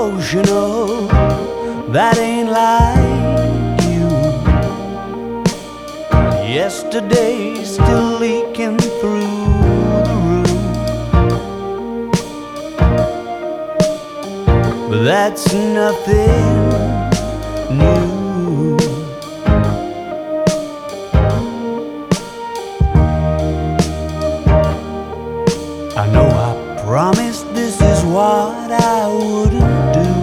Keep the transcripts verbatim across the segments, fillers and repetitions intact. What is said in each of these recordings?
emotional, that ain't like you. Yesterday still leaking through the roof, but that's nothing new. I know I promised this is what I wouldn't do,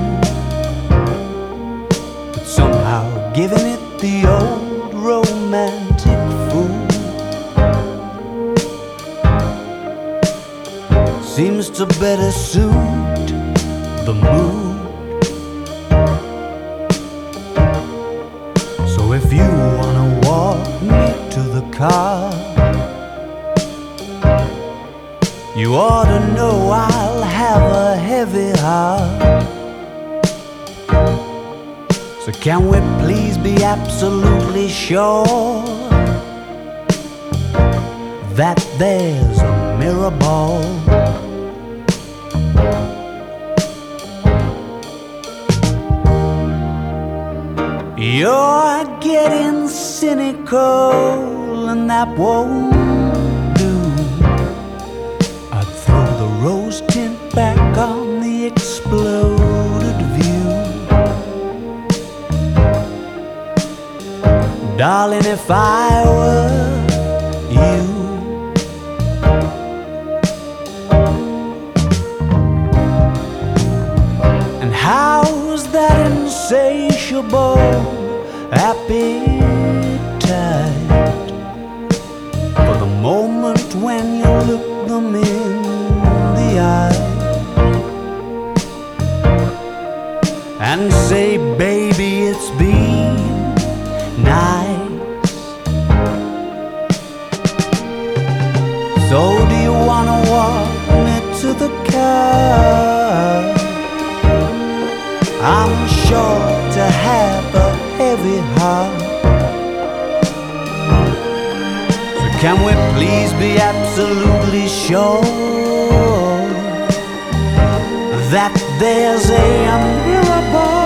but somehow giving it the old romantic fool seems to better suit the mood. So if you wanna walk me to the car, you ought to know I'll have a heavy heart. So can we please be absolutely sure that there's a mirror ball? You're getting cynical and that won't do. I'd throw the rose tint back on the exploded view. Darling, if I were you, and how's that insatiable appetite for the moment when you look them in the eye and say, baby, it's been nice. So do you wanna walk me to the car? I'm sure to have a heavy heart. So can we please be absolutely sure that there's a mirror ball?